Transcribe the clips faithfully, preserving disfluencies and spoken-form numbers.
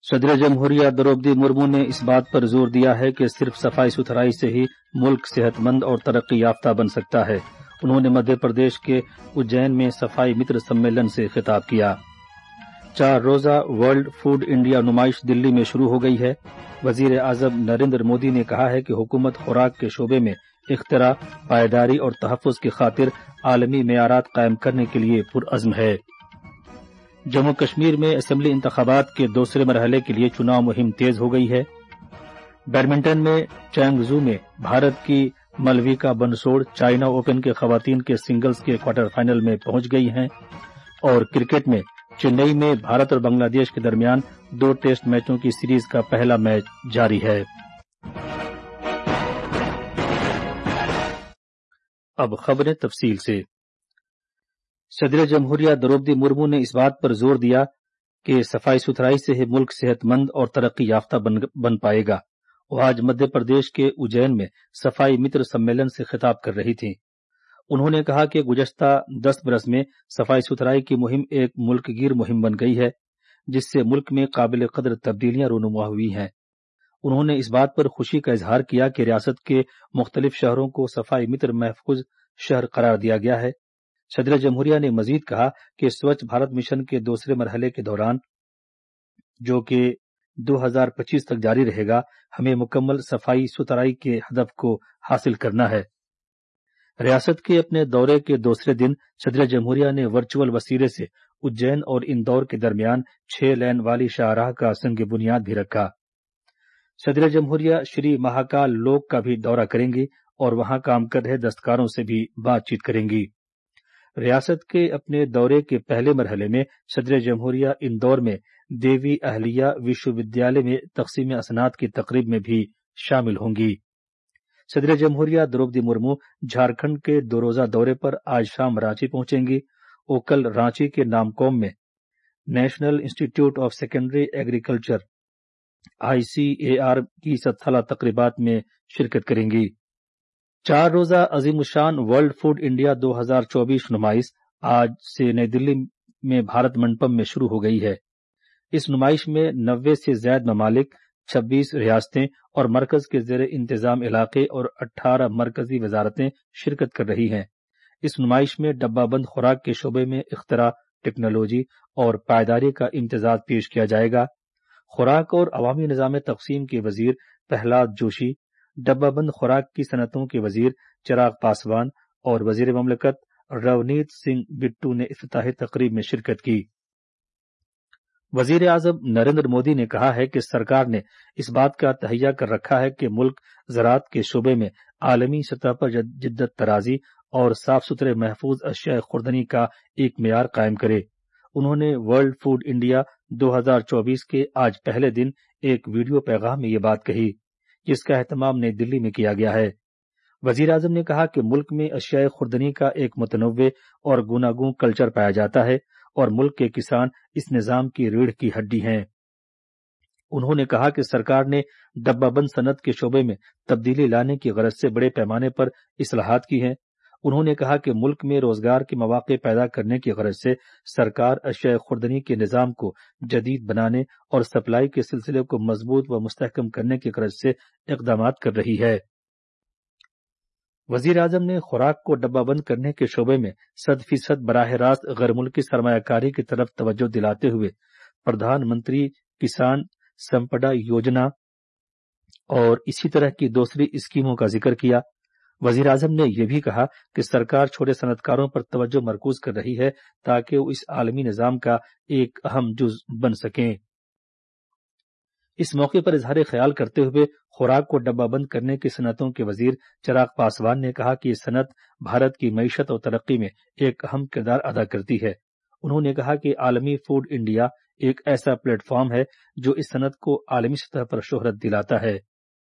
صدر جمہوریہ द्रौपदी मुर्मू ने इस बात पर जोर दिया है कि सिर्फ सफाई सुथराई से ही मुल्क सेहतमंद और तरक्की याफ्ता बन सकता है। उन्होंने मध्य प्रदेश के उज्जैन में सफाई मित्र सम्मेलन से खिताब किया। चार रोजा वर्ल्ड फूड इंडिया नुमाइश दिल्ली में शुरू हो गई है। वजीर आजम नरेंद्र मोदी ने कहा है कि हुकूमत खुराक के शोबे में इख्तिरा, पायदारी और तहफ़्फ़ुज़ की खातिर आलमी मेयारात कायम करने के लिए पुरअज़्म है। जम्मू कश्मीर में असेंबली इंतखाबात के दूसरे मरहले के लिए चुनाव मुहिम तेज हो गई है। बैडमिंटन में चैंगजू में भारत की मलविका बंसोड़ चाइना ओपन के खवातीन के सिंगल्स के क्वार्टर फाइनल में पहुंच गई हैं। और क्रिकेट में चेन्नई में भारत और बांग्लादेश के दरमियान दो टेस्ट मैचों की सीरीज का पहला मैच जारी है। अब खबरें तफसील से। सदर जमहूरिया द्रौपदी मुर्मू ने इस बात पर जोर दिया कि सफाई सुथराई से ही मुल्क सेहतमंद और तरक्की याफ्ता बन, बन पाएगा। वो आज मध्य प्रदेश के उज्जैन में सफाई मित्र सम्मेलन से खिताब कर रही थीं। उन्होंने कहा कि गुज़श्ता दस बरस में सफाई सुथराई की मुहिम एक मुल्कगीर मुहिम बन गई है, जिससे मुल्क में काबिल कदर तब्दीलियां रूनुमा हुई हैं। उन्होंने इस बात पर खुशी का इजहार किया कि रियासत के मुख्तलिफ शहरों को सफाई मित्र महफूज शहर करार दिया गया है। सदर जमहूरिया ने मजीद कहा कि स्वच्छ भारत मिशन के दूसरे मरहले के दौरान, जो कि दो हज़ार पच्चीस तक जारी रहेगा, हमें मुकम्मल सफाई सुथराई के हदफ को हासिल करना है। रियासत के अपने दौरे के दूसरे दिन सदर जमहूरिया ने वर्चुअल वसीले से उज्जैन और इंदौर के दरमियान छह लेन वाली शाहराह का संग बुनियाद भी रखा। सदर जमहूरिया श्री महाकाल लोक का भी दौरा करेंगी और वहां काम कर रहे दस्तकारों से भी बातचीत करेंगी। रियासत के अपने दौरे के पहले मरहले में सदर जमहूरिया इंदौर में देवी अहलिया विश्वविद्यालय में तकसीम असनाद की तकरीब में भी शामिल होंगी। सदर जमहूरिया द्रौपदी मुर्मू झारखंड के दो रोजा दौरे पर आज शाम रांची पहुंचेंगी। वो कल रांची के नामकोम में National Institute of Secondary Agriculture I C A R की सत्साला तकरीबात में शिरकत करेंगी। चार रोजा अजीमुशान वर्ल्ड फूड इंडिया दो हज़ार चौबीस नुमाइश आज से नई दिल्ली में भारत मंडपम में शुरू हो गई है। इस नुमाइश में नब्बे से ज्यादा ममालिक, छब्बीस रियासतें और मरकज के जेर इंतजाम इलाके और अठारह मरकजी वजारतें शिरकत कर रही हैं। इस नुमाइश में डब्बाबंद खुराक के शोबे में इख्तिरा, टेक्नोलॉजी और पायदारी का इम्तिजाज पेश किया जाएगा। खुराक और अवामी निजाम तकसीम के वजीर प्रहलाद जोशी, डब्बाबंद खुराक की सनतों के वजीर चिराग पासवान और वजीर ममलकत रवनीत सिंह बिट्टू ने इफ्तिताही तकरीब में शिरकत की। वजीर आजम नरेंद्र मोदी ने कहा है कि सरकार ने इस बात का तहैया कर रखा है कि मुल्क ज़राअत के शोबे में आलमी सतह पर जिद्दत तराजी और साफ सुथरे महफूज अशिया खुर्दनी का एक मेयार कायम करे। उन्होंने वर्ल्ड फूड इंडिया दो हज़ार चौबीस के आज पहले दिन एक वीडियो पैगाम में ये बात कही, जिसका एहतमाम नई दिल्ली में किया गया है। वजीर आजम ने कहा कि मुल्क में अशिया खुर्दनी का एक मुतनव्वे और गुनागूं कल्चर पाया जाता है और मुल्क के किसान इस निजाम की रीढ़ की हड्डी हैं। उन्होंने कहा कि सरकार ने डब्बाबंद सनत के शोबे में तब्दीली लाने की गरज से बड़े पैमाने पर इस्लाहात की हैं। उन्होंने कहा कि मुल्क में रोजगार के मौके पैदा करने की गरज से सरकार अशिया खुर्दनी के निजाम को जदीद बनाने और सप्लाई के सिलसिले को मजबूत व मुस्तहकम करने की गरज से इक़दामात कर रही है। वजीर आजम ने खुराक को डब्बाबंद करने के शोबे में सद फीसद बराह रास्त गैर मुल्की सरमायाकारी की तरफ तवज्जो दिलाते हुए प्रधानमंत्री किसान संपदा योजना और इसी तरह की दूसरी स्कीमों का जिक्र किया। वजीर आजम ने यह भी कहा कि सरकार छोटे सनतकारों पर तवज्जो मरकूज कर रही है ताकि वो इस आलमी निजाम का एक अहम जुज बन सकें। इस मौके पर इजहार ख्याल करते हुए खुराक को डब्बाबंद करने की सनतों के वजीर चिराग पासवान ने कहा कि ये सनत भारत की मईशत और तरक्की में एक अहम किरदार अदा करती है। उन्होंने कहा कि आलमी फूड इंडिया एक ऐसा प्लेटफॉर्म है जो इस सनत को आलमी सतह पर शोहरत दिलाता है।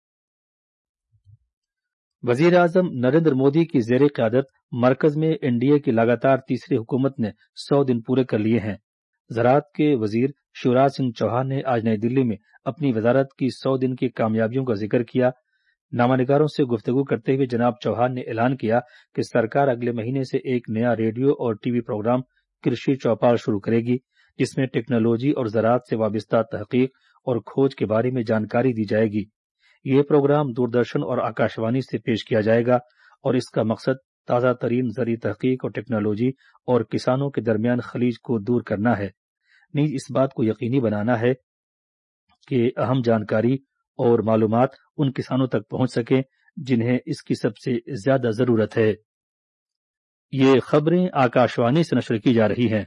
वजीर आजम नरेंद्र मोदी की जेर क़यादत मरकज में एनडीए की लगातार तीसरी हुकूमत ने सौ दिन पूरे कर लिए हैं। ज़राअत के वजीर शिवराज सिंह चौहान ने आज नई दिल्ली में अपनी वजारत की सौ दिन की कामयाबियों का जिक्र किया। नामानिगारों से गुफ्तगू करते हुए जनाब चौहान ने ऐलान किया कि सरकार अगले महीने से एक नया रेडियो और टीवी प्रोग्राम कृषि चौपाल शुरू करेगी, جس میں ٹیکنالوجی اور زراعت سے وابستہ تحقیق اور کھوج کے بارے میں جانکاری دی جائے گی۔ یہ پروگرام دوردرشن اور آکاشوانی سے پیش کیا جائے گا اور اس کا مقصد تازہ ترین زرعی تحقیق اور ٹیکنالوجی اور کسانوں کے درمیان خلیج کو دور کرنا ہے، نیز اس بات کو یقینی بنانا ہے کہ اہم جانکاری اور معلومات ان کسانوں تک پہنچ سکیں جنہیں اس کی سب سے زیادہ ضرورت ہے۔ یہ خبریں آکاشوانی سے نشر کی جا رہی ہیں۔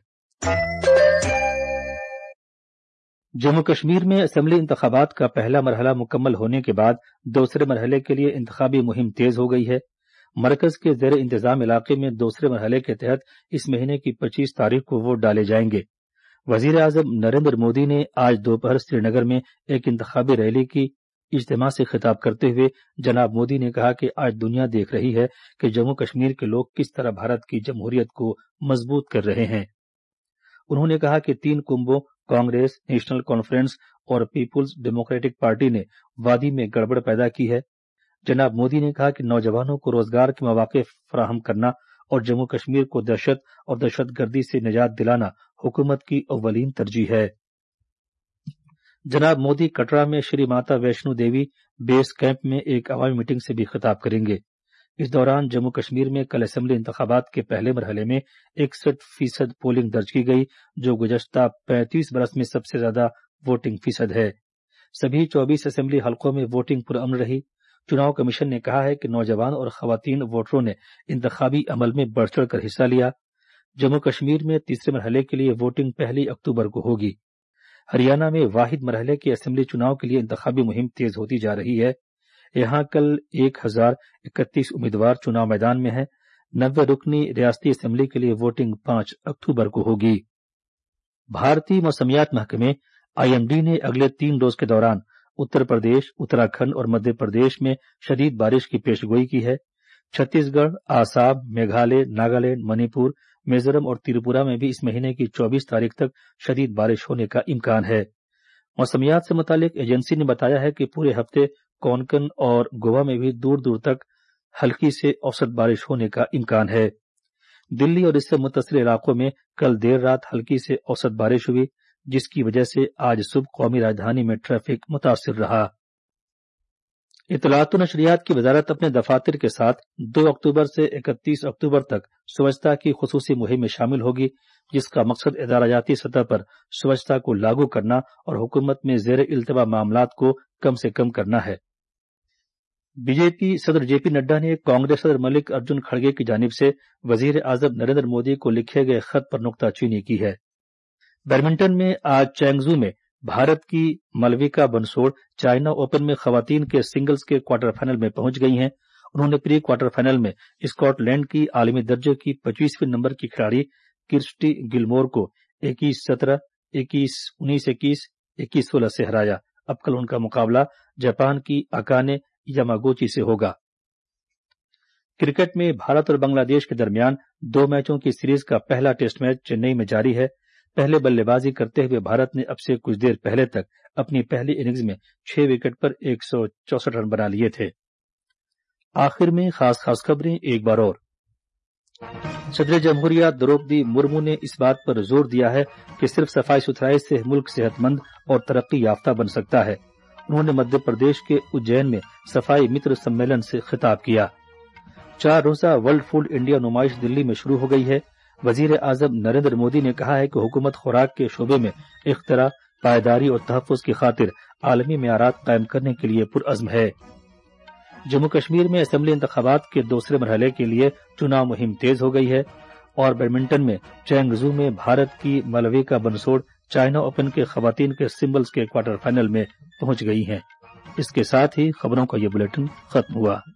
جموں کشمیر میں اسمبلی انتخابات کا پہلا مرحلہ مکمل ہونے کے بعد دوسرے مرحلے کے لیے انتخابی مہم تیز ہو گئی ہے۔ مرکز کے زیر انتظام علاقے میں دوسرے مرحلے کے تحت اس مہینے کی پچیس تاریخ کو ووٹ ڈالے جائیں گے۔ وزیر اعظم نریندر مودی نے آج دوپہر سری نگر میں ایک انتخابی ریلی کی اجتماع سے خطاب کرتے ہوئے جناب مودی نے کہا کہ آج دنیا دیکھ رہی ہے کہ جموں کشمیر کے لوگ کس طرح بھارت کی جمہوریت کو مضبوط کر رہے ہیں۔ انہوں نے کہا کہ تین کنبوں کانگریس، نیشنل کانفرنس اور پیپلز ڈیموکریٹک پارٹی نے وادی میں گڑبڑ پیدا کی ہے۔ جناب مودی نے کہا کہ نوجوانوں کو روزگار کے مواقع فراہم کرنا اور جموں کشمیر کو دہشت اور دہشت گردی سے نجات دلانا حکومت کی اولین ترجیح ہے۔ جناب مودی کٹرا میں شری ماتا ویشنو دیوی بیس کیمپ میں ایک عوامی میٹنگ سے بھی خطاب کریں گے۔ اس دوران جموں کشمیر میں کل اسمبلی انتخابات کے پہلے مرحلے میں اکسٹھ فیصد پولنگ درج کی گئی، جو گزشتہ پینتیس برس میں سب سے زیادہ ووٹنگ فیصد ہے۔ سبھی چوبیس اسمبلی حلقوں میں ووٹنگ پرامن رہی۔ چناؤ کمیشن نے کہا ہے کہ نوجوان اور خواتین ووٹروں نے انتخابی عمل میں بڑھ چڑھ کر حصہ لیا۔ جموں کشمیر میں تیسرے مرحلے کے لیے ووٹنگ پہلی اکتوبر کو ہوگی۔ ہریانہ میں واحد مرحلے کے اسمبلی چناؤ کے لیے انتخابی مہم تیز ہوتی جا رہی ہے۔ یہاں کل ایک ہزار اکتیس امیدوار چناؤ میدان میں ہیں۔ نوے رکنی ریاستی اسمبلی کے لیے ووٹنگ پانچ اکتوبر کو ہوگی۔ بھارتی موسمیات محکمے آئی ایم ڈی نے اگلے تین روز کے دوران اتر پردیش، اتراکھنڈ اور مدھیہ پردیش میں شدید بارش کی پیش گوئی کی ہے۔ چھتیس گڑھ، آسام، میگھالیہ، ناگالینڈ، منی پور، میزورم اور تریپورہ میں بھی اس مہینے کی چوبیس تاریخ تک شدید بارش ہونے کا امکان ہے۔ موسمیات سے متعلق ایجنسی نے بتایا ہے کہ پورے ہفتے کونکن اور گوا میں بھی دور دور تک ہلکی سے اوسط بارش ہونے کا امکان ہے۔ دلی اور اس سے متصل علاقوں میں کل دیر رات ہلکی سے اوسط بارش ہوئی، جس کی وجہ سے آج صبح قومی راجدھانی میں ٹریفک متاثر رہا۔ اطلاعات و نشریات کی وزارت اپنے دفاتر کے ساتھ دو اکتوبر سے اکتیس اکتوبر تک سوچھتا کی خصوصی مہم میں شامل ہوگی، جس کا مقصد ادارہ جاتی سطح پر سوچھتا کو لاگو کرنا اور حکومت میں زیر التوا معاملات کو کم سے کم کرنا ہے۔ بی جے پی صدر جے پی نڈا نے کانگریس صدر ملک ارجن کھڑگے کی جانب سے وزیر اعظم نریندر مودی کو لکھے گئے خط پر نکتہ چینی کی ہے۔ بیڈمنٹن میں آج چینگزو میں بھارت کی ملویکا بنسوڑ چائنا اوپن میں خواتین کے سنگلز کے کوارٹر فائنل میں پہنچ گئی ہیں۔ انہوں نے پری کوارٹر فائنل میں اسکاٹ لینڈ کی عالمی درجے کی پچیسویں نمبر کی کھلاڑی کرسٹی گلمور کو اکیس سترہ، اکیس انیس اکیس، اکیس سولہ سے ہرایا۔ اب کل ان کا مقابلہ جاپان کی اکانے یاماگوچی سے ہوگا۔ کرکٹ میں بھارت اور بنگلہ دیش کے درمیان دو میچوں کی سیریز کا پہلا ٹیسٹ میچ چنئی میں جاری ہے۔ پہلے بلے بازی کرتے ہوئے بھارت نے اب سے کچھ دیر پہلے تک اپنی پہلی اننگز میں چھ وکٹ پر ایک سو چونسٹھ رن بنا لیے تھے۔ آخر میں خاص خاص خبریں ایک بار اور۔ صدر جمہوریہ دروپدی مرمو نے اس بات پر زور دیا ہے کہ صرف صفائی ستھرائی سے ملک صحت مند اور ترقی یافتہ بن سکتا ہے۔ انہوں نے مدھیہ پردیش کے اجین میں صفائی متر سمیلن سے خطاب کیا۔ چار روزہ ورلڈ فوڈ انڈیا نمائش دلی میں شروع ہو گئی ہے۔ وزیر اعظم نریندر مودی نے کہا ہے کہ حکومت خوراک کے شعبے میں اختراع، پائیداری اور تحفظ کی خاطر عالمی معیارات قائم کرنے کے لیے پرعزم ہے۔ جموں کشمیر میں اسمبلی انتخابات کے دوسرے مرحلے کے لیے چناؤ مہم تیز ہو گئی ہے، اور بیڈمنٹن میں چینگزو میں بھارت کی ملویکا بنسوڑ چائنا اوپن کے خواتین کے سنگلز کے کوارٹر فائنل میں پہنچ گئی ہیں۔ اس کے ساتھ ہی خبروں کا یہ بلیٹن ختم ہوا۔